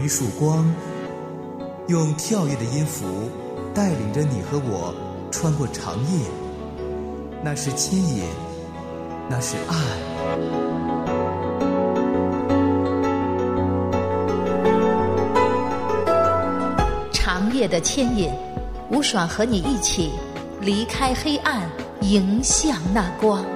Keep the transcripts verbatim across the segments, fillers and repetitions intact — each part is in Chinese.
一束光，用跳跃的音符带领着你和我穿过长夜。那是牵引，那是爱。 长夜的牵引，吴爽和你一起离开黑暗，迎向那光。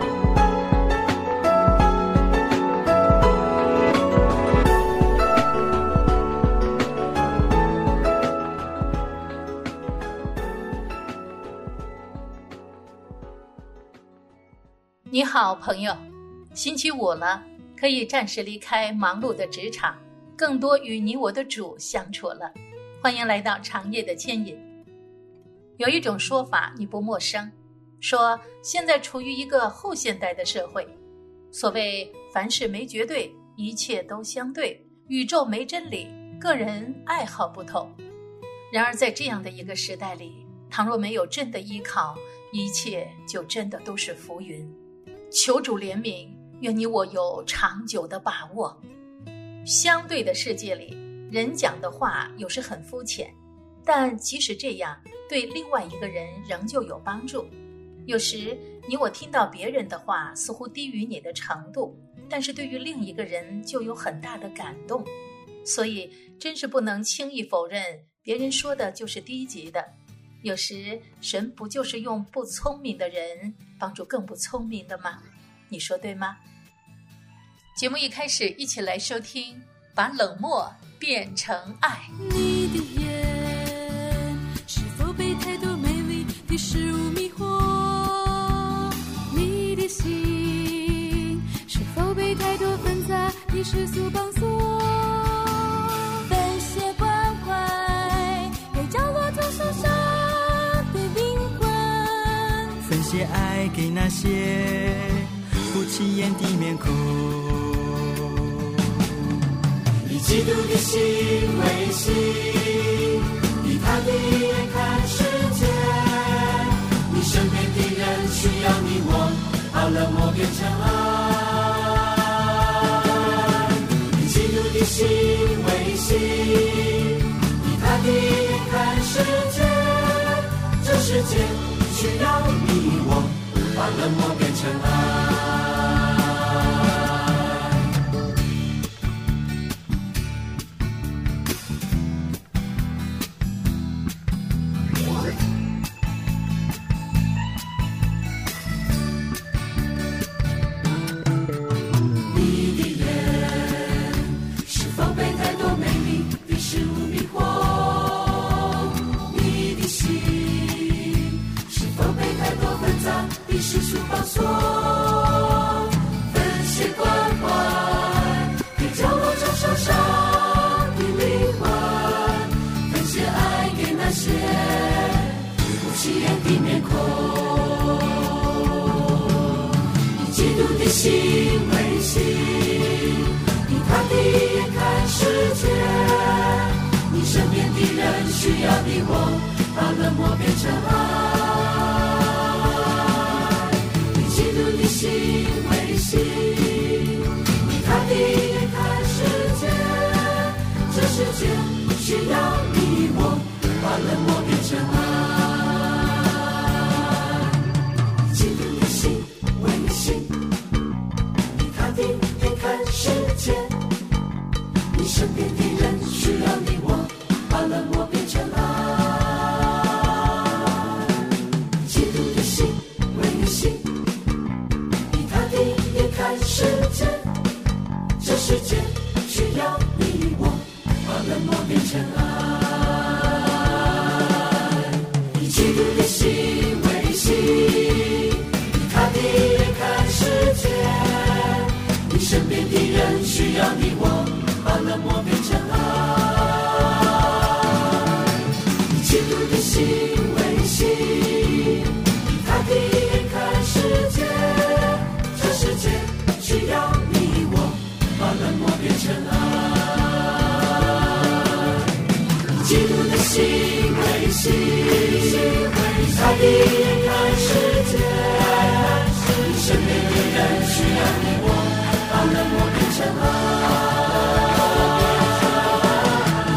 你好，朋友，星期五了，可以暂时离开忙碌的职场，更多与你我的主相处了。欢迎来到长夜的牵引。有一种说法你不陌生，说现在处于一个后现代的社会，所谓凡事没绝对，一切都相对，宇宙没真理，个人爱好不同。然而在这样的一个时代里，倘若没有真的依靠，一切就真的都是浮云。求主怜悯，愿你我有长久的把握。相对的世界里，人讲的话有时很肤浅，但即使这样，对另外一个人仍旧有帮助。有时你我听到别人的话似乎低于你的程度，但是对于另一个人就有很大的感动。所以真是不能轻易否认别人说的就是低级的。有时神不就是用不聪明的人帮助更不聪明的吗？你说对吗？节目一开始，一起来收听把冷漠变成爱。 你的眼是否被太多美丽的事物迷惑？你的心是否被太多纷杂的世俗绑锁？分些关怀给角落中受伤的灵魂， 分些爱给那些不起眼的面孔。以基督的心为心，以他的眼看世界。你身边的人需要你我，把冷漠变成爱。以基督的心为心，以他的眼看世界。这世界需要你我，把冷漠变成爱。世俗绑锁，分些关怀给角落中受伤的灵魂，分些爱给那些不起眼的面孔。以基督的心为心，以他的眼看世界。你身边的人需要你我，把冷漠变成爱。心为心，以他的眼看世界。这世界需要你我，把冷漠变成爱。基督的心为心，以他的眼看世界。你身边的人需要你我，把冷漠变成爱。基督的心为心，看世界，这世界需要你我，把冷漠变成爱。以基督的心为心，以他的眼看世界。你身边的人需要你我，把冷漠变成爱。以基督的心为心，以他的眼看世界。这世界需要你我，把冷漠变成爱。以基督的心为心，以他的眼看世界。你身边的人需要你我，把冷漠变成爱。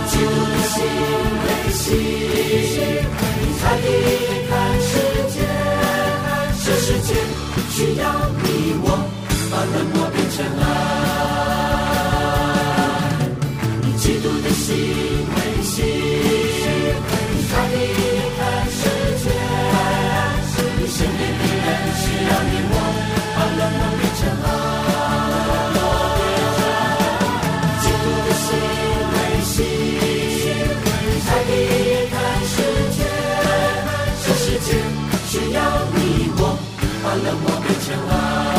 要你我把冷漠变成爱，以基督的心为心，他的眼看世界，你身边的人需要你我把冷漠变成爱，以基督的心为心，他的眼看世界，这世界需要你我把冷漠变成爱。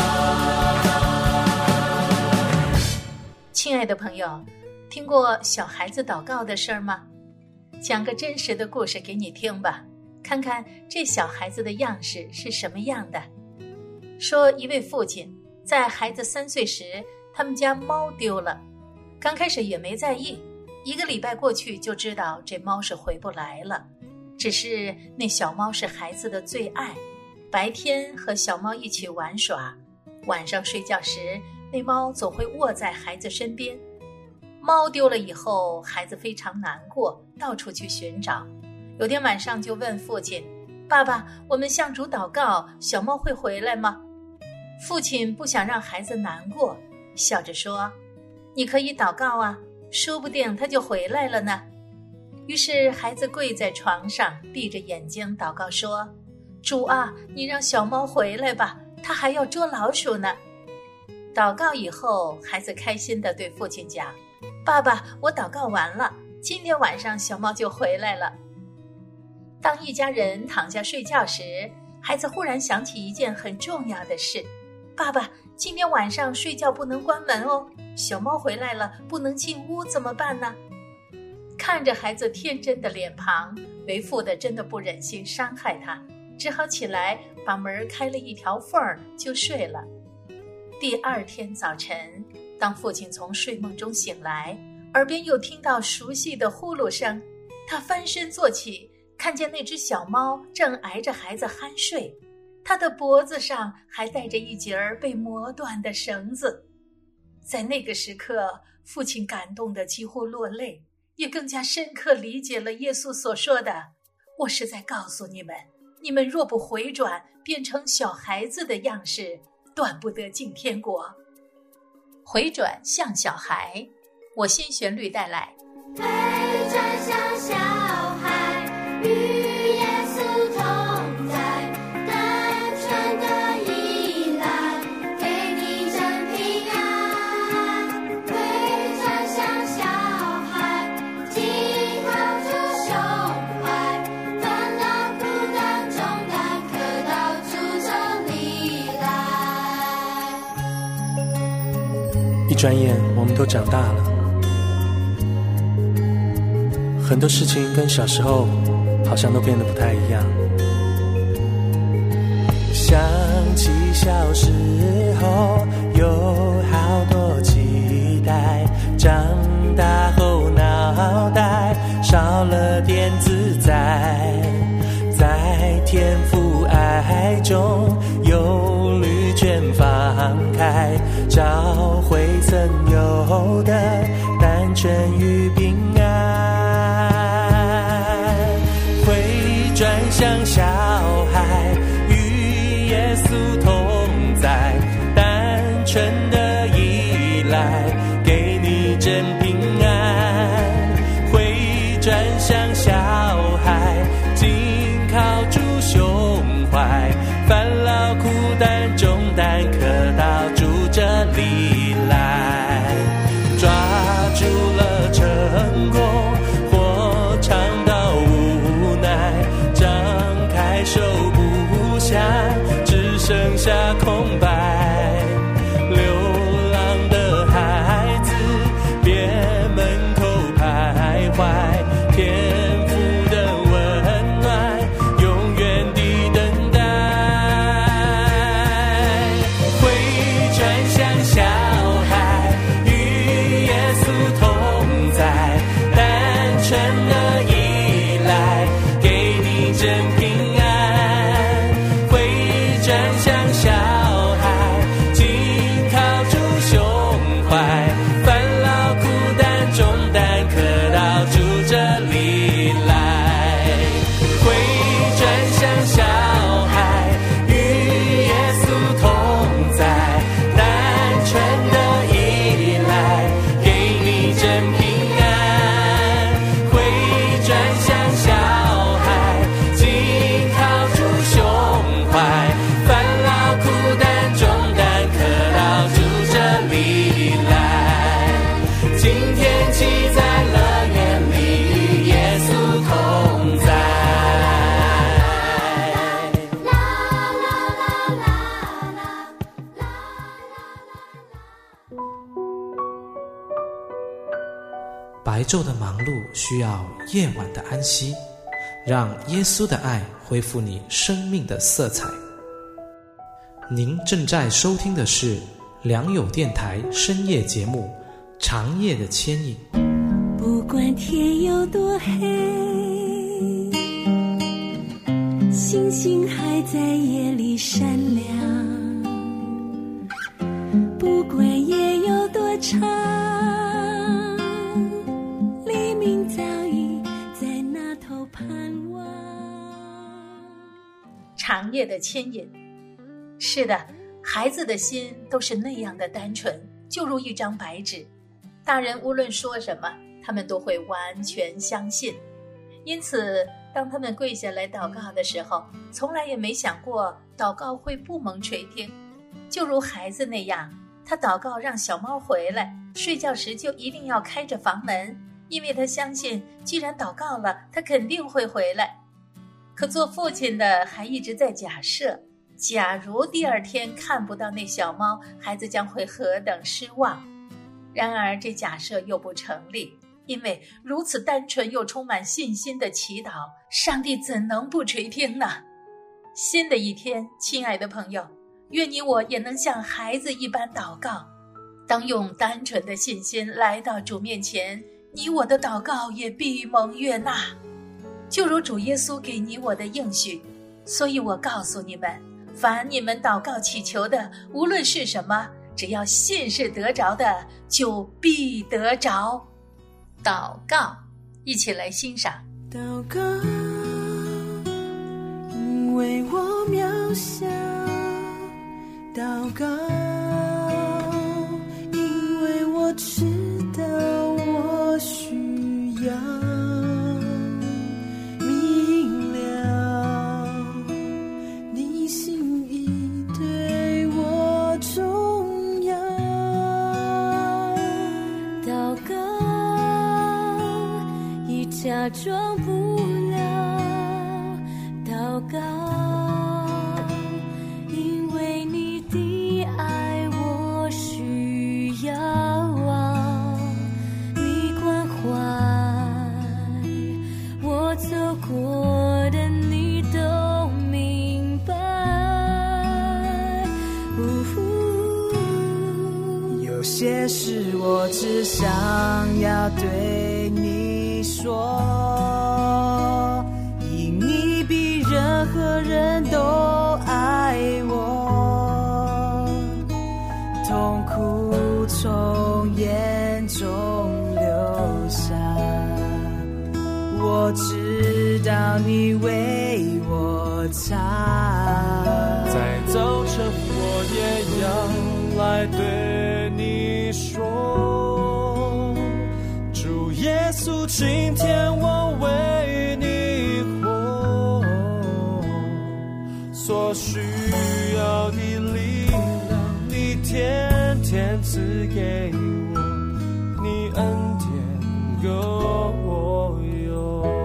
亲爱的朋友，听过小孩子祷告的事儿吗？讲个真实的故事给你听吧，看看这小孩子的样式是什么样的。说一位父亲在孩子三岁时，他们家猫丢了，刚开始也没在意，一个礼拜过去就知道这猫是回不来了。只是那小猫是孩子的最爱，白天和小猫一起玩耍，晚上睡觉时那猫总会卧在孩子身边。猫丢了以后，孩子非常难过，到处去寻找。有天晚上就问父亲，爸爸，我们向主祷告，小猫会回来吗？父亲不想让孩子难过，笑着说，你可以祷告啊，说不定它就回来了呢。于是孩子跪在床上，闭着眼睛祷告说，主啊，你让小猫回来吧，它还要捉老鼠呢。祷告以后，孩子开心地对父亲讲，爸爸，我祷告完了，今天晚上小猫就回来了。当一家人躺下睡觉时，孩子忽然想起一件很重要的事，爸爸，今天晚上睡觉不能关门哦，小猫回来了不能进屋怎么办呢？看着孩子天真的脸庞，为父的真的不忍心伤害他，只好起来把门开了一条缝儿就睡了。第二天早晨，当父亲从睡梦中醒来，耳边又听到熟悉的呼噜声，他翻身坐起，看见那只小猫正挨着孩子酣睡，它的脖子上还带着一截儿被磨断的绳子。在那个时刻，父亲感动得几乎落泪，也更加深刻理解了耶稣所说的，我是在告诉你们，你们若不回转，变成小孩子的样式，断不得进天国。回转像小孩，我新旋律带来， 回转像小孩，与耶稣同在，单纯的依赖，给你真平安。回转像小孩，紧靠住胸怀，烦恼孤单重担可到主这里来。 一转眼我们都长大了，很多事情跟小时候好像都变得不太一样。想起小时候有好多期待，长大后脑袋少了点自在，在天父爱中忧虑全放开，找回曾有的单纯与平安。回转向小孩，与耶稣同在，单纯的依赖，给你真平安。回转向小孩，紧靠住胸怀，烦恼苦担重担可到主这里来，抓住了成功，或尝到无奈，张开手不下，只剩下空白。流浪的孩子，别门口徘徊，天父的温暖永远地等待。回转向小孩，与耶稣同在，单纯的依赖，给你真平安。回转向小孩， 白昼的忙碌需要夜晚的安息，让耶稣的爱恢复你生命的色彩。您正在收听的是良友电台深夜节目《长夜的牵引》。 不管天有多黑，星星还在夜里闪亮。不管夜有多长，黎明早已在那头盼望。 长夜的牵引。是的，孩子的心都是那样的单纯，就如一张白纸。大人无论说什么，他们都会完全相信。因此当他们跪下来祷告的时候，从来也没想过祷告会不蒙垂听。就如孩子那样，他祷告让小猫回来，睡觉时就一定要开着房门，因为他相信既然祷告了，他肯定会回来。可做父亲的还一直在假设，假如第二天看不到那小猫，孩子将会何等失望。然而这假设又不成立，因为如此单纯又充满信心的祈祷，上帝怎能不垂听呢？新的一天，亲爱的朋友，愿你我也能像孩子一般祷告。当用单纯的信心来到主面前，你我的祷告也必蒙悦纳，就如主耶稣给你我的应许。所以我告诉你们，凡你们祷告祈求的，无论是什么，只要信是得着的，就必得着。祷告，一起来欣赏。 祷告，因为我渺小；祷告，因为我知道我需要明了你心意对我重要。祷告，已假装不了；祷告，因为你的爱我需要啊，你关怀我走过的你都明白。有些事我只想要对你说，因你比任何人都爱我，痛苦从眼中流下，我知道你为我擦。 在早晨我也要来对你说，主耶稣，今天我为你活，所需要的力量你天天赐给我，你恩典够我用。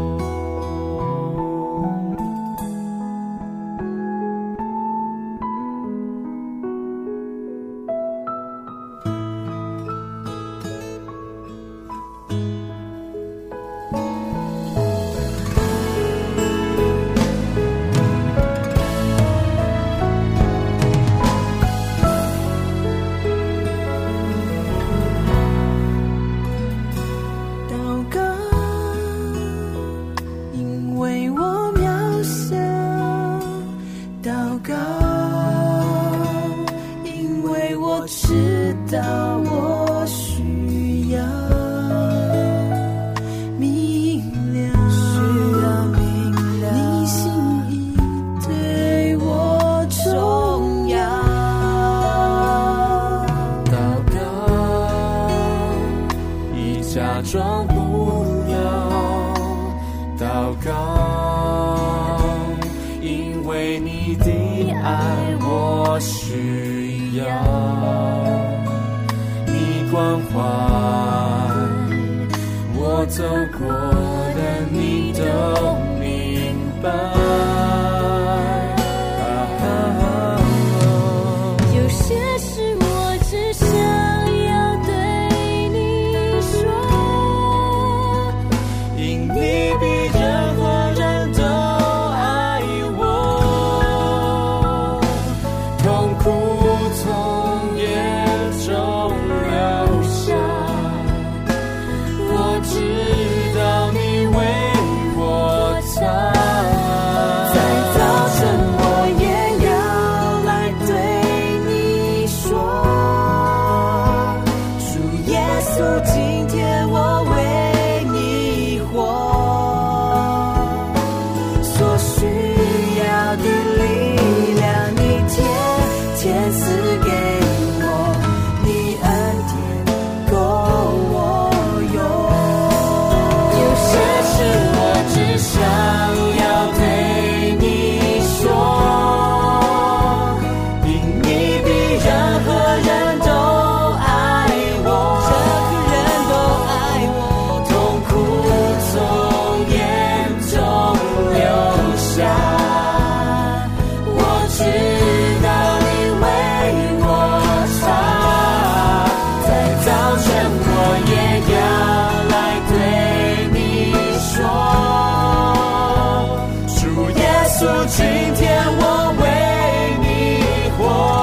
走过的你都明白。 有些事我只想要对你说， 眼中流下。我知道你为我擦， 在早晨我也要来对你说，主耶稣，今天我为你活，所需要的力量你天天赐给我，你恩典够我用。 有些事我只想要对你说，因你比任何人都爱我， 任何人都爱我， 痛苦从眼中流下。我知道你为我擦，在早晨我也要来对你说，主耶稣，今天我为你活，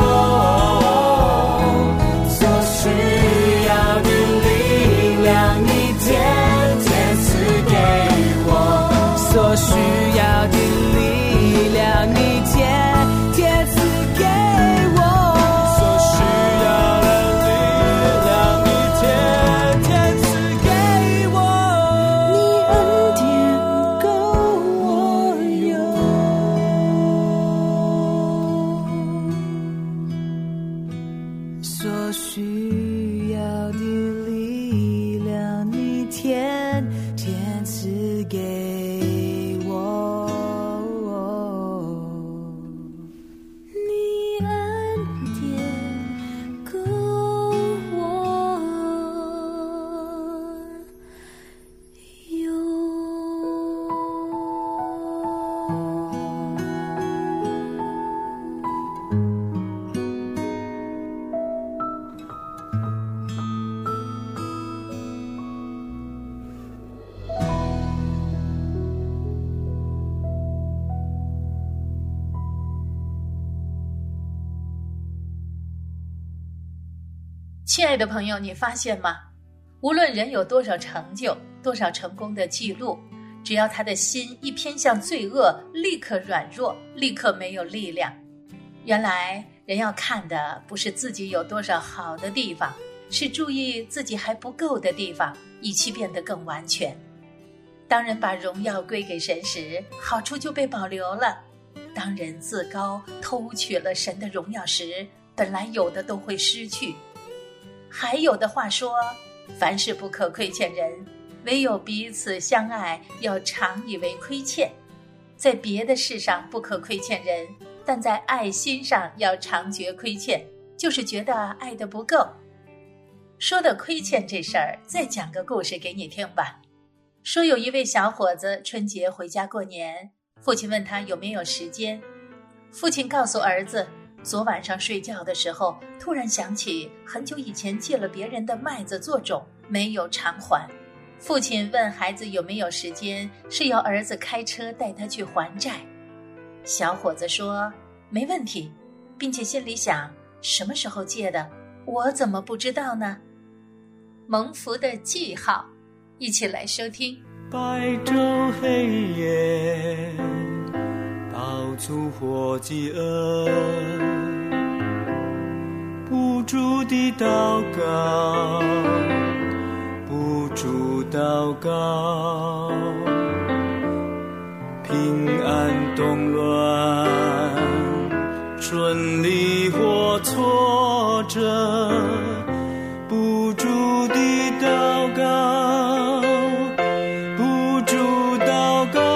所需要的力量你天天赐给我， 所需要的力量你天天赐给我， 所需要的力量你天天赐给我。 你恩典够我用。所需要的力量你天天赐给我，你恩典够我用。 亲爱的朋友，你发现吗？无论人有多少成就，多少成功的记录，只要他的心一偏向罪恶，立刻软弱，立刻没有力量。原来人要看的不是自己有多少好的地方，是注意自己还不够的地方，以期变得更完全。当人把荣耀归给神时，好处就被保留了；当人自高，偷取了神的荣耀时，本来有的都会失去。还有的话说，凡事不可亏欠人，唯有彼此相爱，要常以为亏欠。在别的事上不可亏欠人，但在爱心上要常觉亏欠，就是觉得爱得不够。说到亏欠这事儿，再讲个故事给你听吧。说有一位小伙子春节回家过年，父亲问他有没有时间。父亲告诉儿子，昨晚上睡觉的时候，突然想起很久以前借了别人的麦子做种，没有偿还。父亲问孩子有没有时间，是要儿子开车带他去还债。小伙子说没问题，并且心里想，什么时候借的，我怎么不知道呢？蒙福的记号，一起来收听。 白昼黑夜，到处或饥饿，不住地祷告，不住祷告，平安动乱，顺利或挫折，不住地祷告，不住祷告，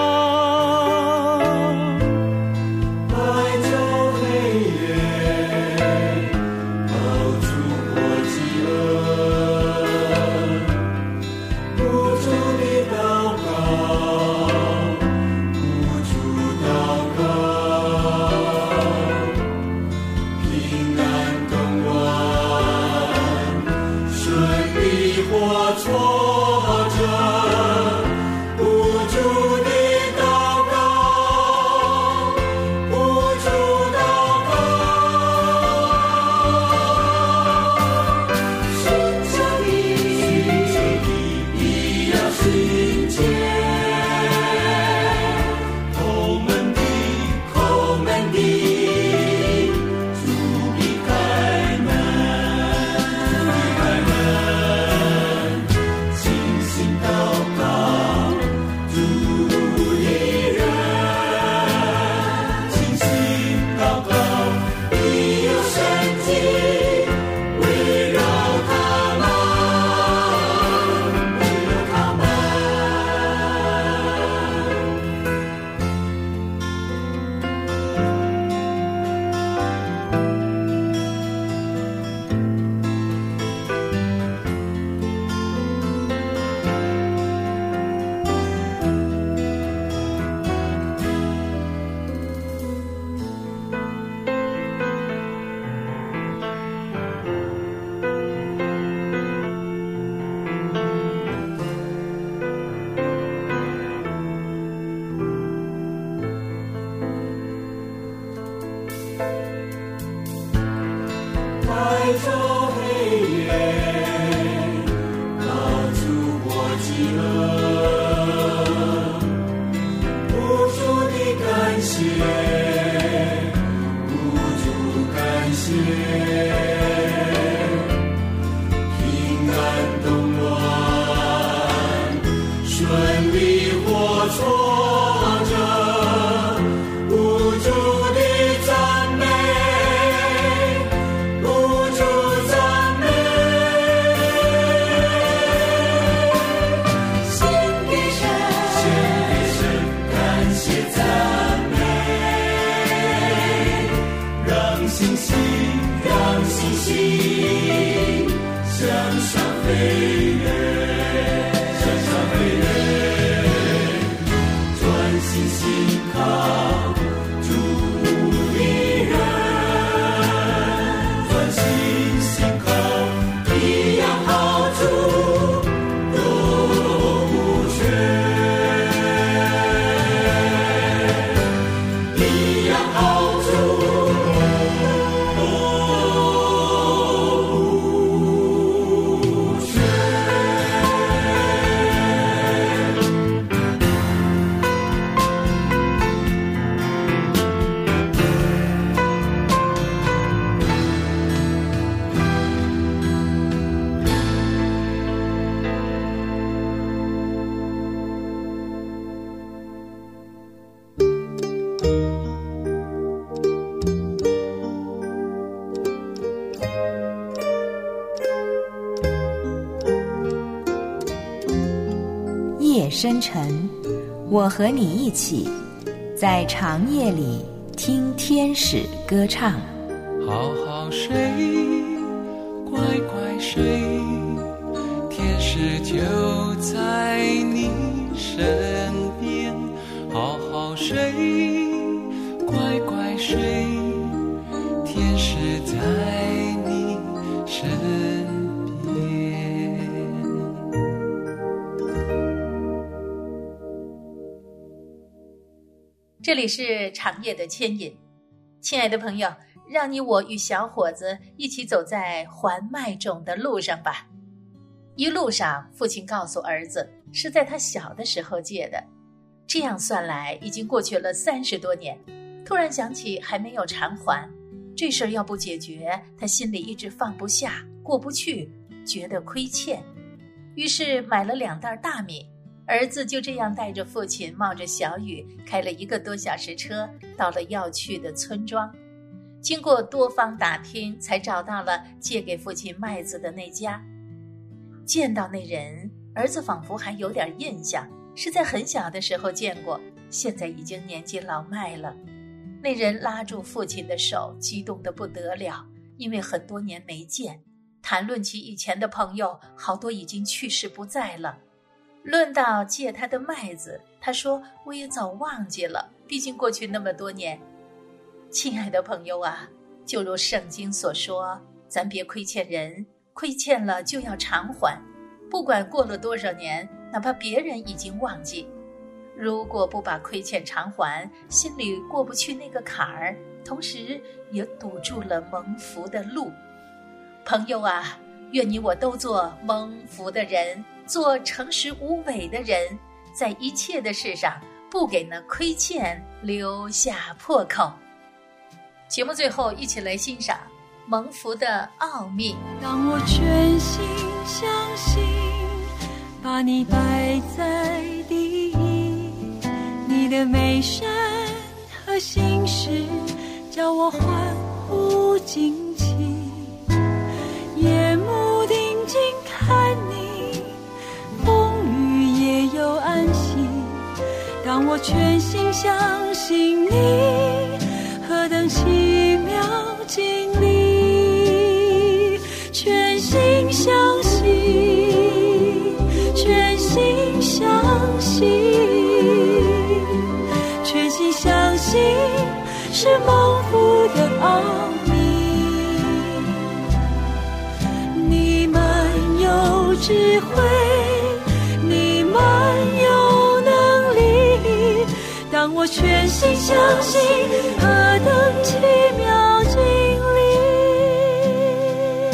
白昼黑夜，到处或饥饿，不住地祷告，不住祷告，平安动乱， 着黑夜，告诉我饥饿，无助的感谢，无助感谢，平安动乱，顺利或挫折，无助的赞美，无助赞美，献给神，献给神，感谢赞美，让星星，让星星向上飞跃，向上飞跃，专心信靠主的人，专心信靠一样好处都无缺，一样好处都无缺。 夜深沉，我和你一起在长夜里听天使歌唱。 好好睡，乖乖睡，天使就在你身边。好好睡，乖乖睡，天使在你身边。 这里是长夜的牵引，亲爱的朋友，让你我与小伙子一起走在还麦种的路上吧。一路上，父亲告诉儿子，是在他小的时候借的，这样算来已经过去了三十多年。突然想起还没有偿还，这事儿要不解决，他心里一直放不下，过不去，觉得亏欠，于是买了两袋大米。儿子就这样带着父亲冒着小雨，开了一个多小时车，到了要去的村庄。经过多方打听，才找到了借给父亲麦子的那家。见到那人，儿子仿佛还有点印象，是在很小的时候见过，现在已经年纪老迈了。那人拉住父亲的手，激动得不得了，因为很多年没见，谈论起以前的朋友，好多已经去世不在了。论到借他的麦子，他说我也早忘记了，毕竟过去那么多年。亲爱的朋友啊，就如圣经所说，咱别亏欠人，亏欠了就要偿还，不管过了多少年，哪怕别人已经忘记，如果不把亏欠偿还，心里过不去那个坎儿，同时也堵住了蒙福的路。朋友啊，愿你我都做蒙福的人，做诚实无伪的人，在一切的事上不给那亏欠留下破口。节目最后一起来欣赏蒙福的奥秘。 当我全心相信，把你摆在第一，你的美善和心事叫我欢呼惊奇，眼目定睛看你，风雨也有安息。当我全心相信你，何等奇妙经历，全心相信，全心相信，全心相信是蒙福的奥秘。你满有智慧，你满有能力，当我全心相信，何等奇妙经历。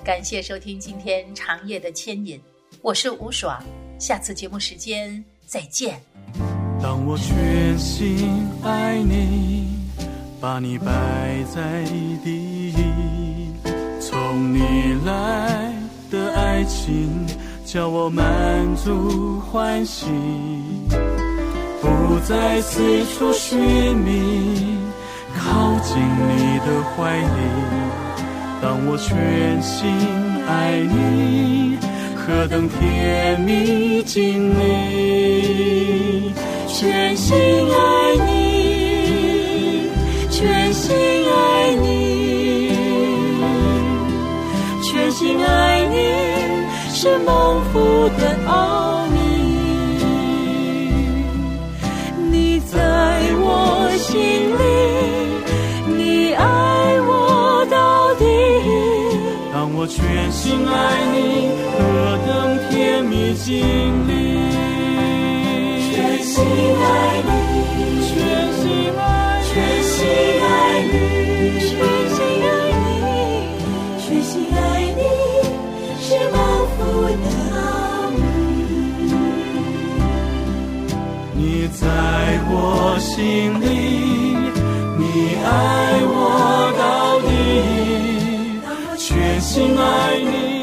感谢收听今天长夜的牵引，我是吴爽，下次节目时间再见。 当我全心爱你，把你摆在第一，从你来的爱情叫我满足欢喜，不再四处寻觅，靠近你的怀里。当我全心爱你，何等甜蜜经历，全心爱你，全心爱你，全心爱你，是蒙福的奥秘。你在我心里，你爱我到底。当我全心爱你，何等甜蜜经历。全心爱你，全心爱，全心爱你，全心爱你，全心爱你，是蒙福的奥秘。你在我心里，你爱我到底，全心爱你。